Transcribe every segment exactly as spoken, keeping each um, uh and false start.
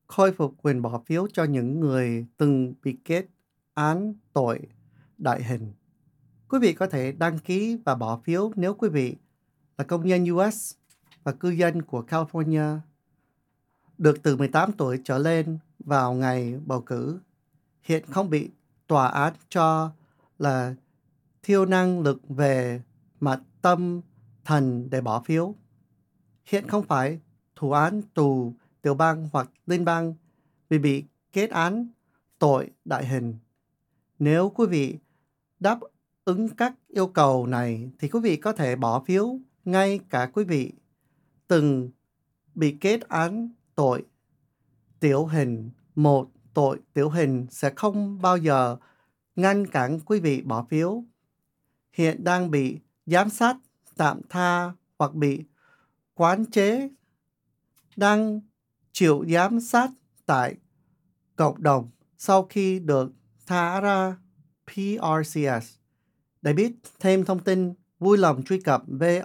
khôi phục quyền bỏ phiếu cho những người từng bị kết án tội đại hình. Quý vị có thể đăng ký và bỏ phiếu nếu quý vị là công dân u ét và cư dân của California được từ mười tám tuổi trở lên vào ngày bầu cử, hiện không bị tòa án cho là thiếu năng lực về mặt tâm thần để bỏ phiếu. Hiện không phải thụ án tù tiểu bang hoặc liên bang vì bị kết án tội đại hình. Nếu quý vị đáp ứng các yêu cầu này thì quý vị có thể bỏ phiếu ngay cả quý vị từng bị kết án tội tiểu hình. Một tội tiểu hình sẽ không bao giờ ngăn cản quý vị bỏ phiếu. Hiện đang bị giám sát tạm tha hoặc bị quản chế, đang chịu giám sát tại cộng đồng sau khi được thả ra pê rờ xê ét. Để biết thêm thông tin, vui lòng truy cập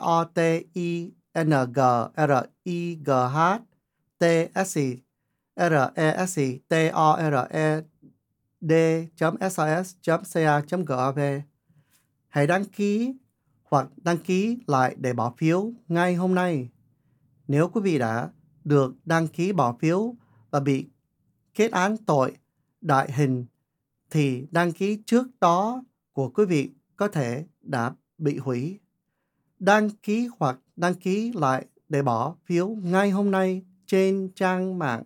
votingresetord.sas.ca.gov. Hãy đăng ký hoặc đăng ký lại để bỏ phiếu ngay hôm nay. Nếu quý vị đã được đăng ký bỏ phiếu và bị kết án tội đại hình thì đăng ký trước đó của quý vị có thể đã bị hủy. Đăng ký hoặc đăng ký lại để bỏ phiếu ngay hôm nay trên trang mạng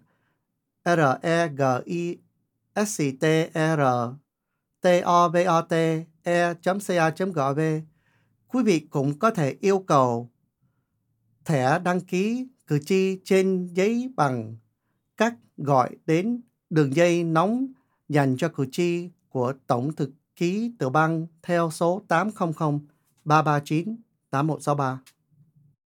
registrtordvote.ca.gov. Quý vị cũng có thể yêu cầu thẻ đăng ký cử tri trên giấy bằng cách gọi đến đường dây nóng dành cho cử tri của Tổng thư ký tiểu bang theo số tám không không ba ba chín tám một sáu ba.